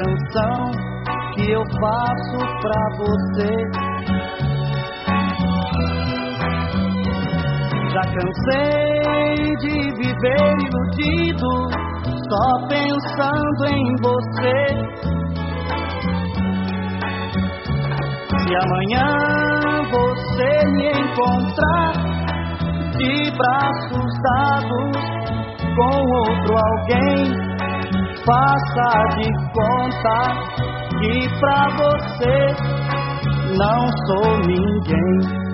canção que eu faço pra você. Já cansei de viver iludido, só pensando em você. Se amanhã você me encontrar de braços dados com outro alguém, faça de conta que pra você não sou ninguém.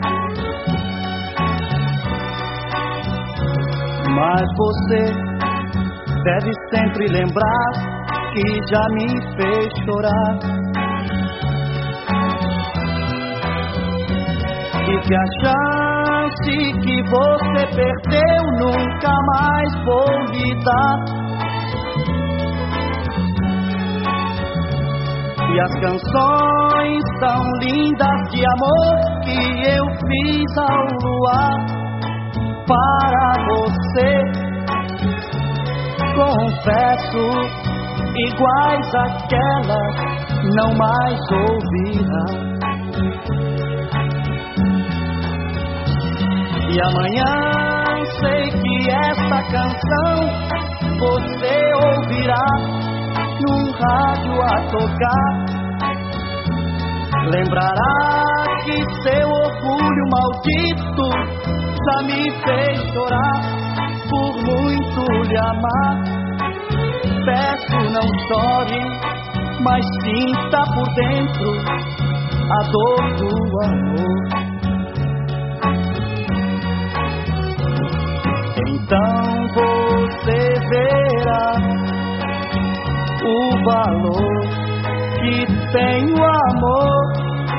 Mas você deve sempre lembrar que já me fez chorar, e que a chance que você perdeu nunca mais vou lhe dar. E as canções tão lindas de amor que eu fiz ao luar para você, confesso, iguais àquelas não mais ouvirá. E amanhã sei que essa canção você ouvirá num rádio a tocar. Lembrará que seu orgulho maldito já me fez chorar por muito lhe amar. Peço, não chore, mas sinta por dentro a dor do amor. Então você verá o valor que tem o amor,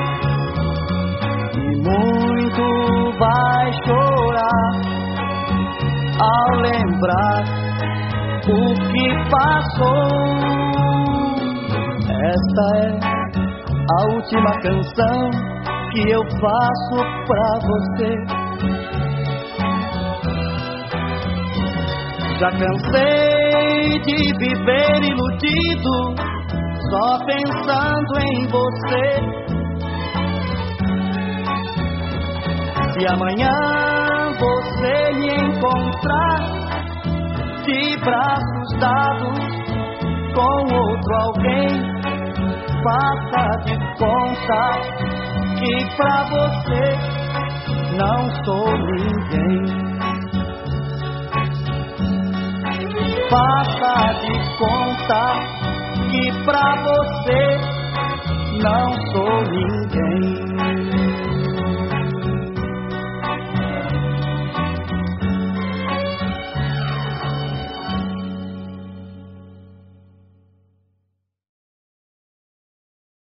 e muito vai chorar ao lembrar o que passou. Esta é a última canção que eu faço pra você. Já cansei de viver iludido, só pensando em você. Se amanhã você me encontrar de braços dados com outro alguém, faça de conta que pra você não sou ninguém. Faça de conta que pra você não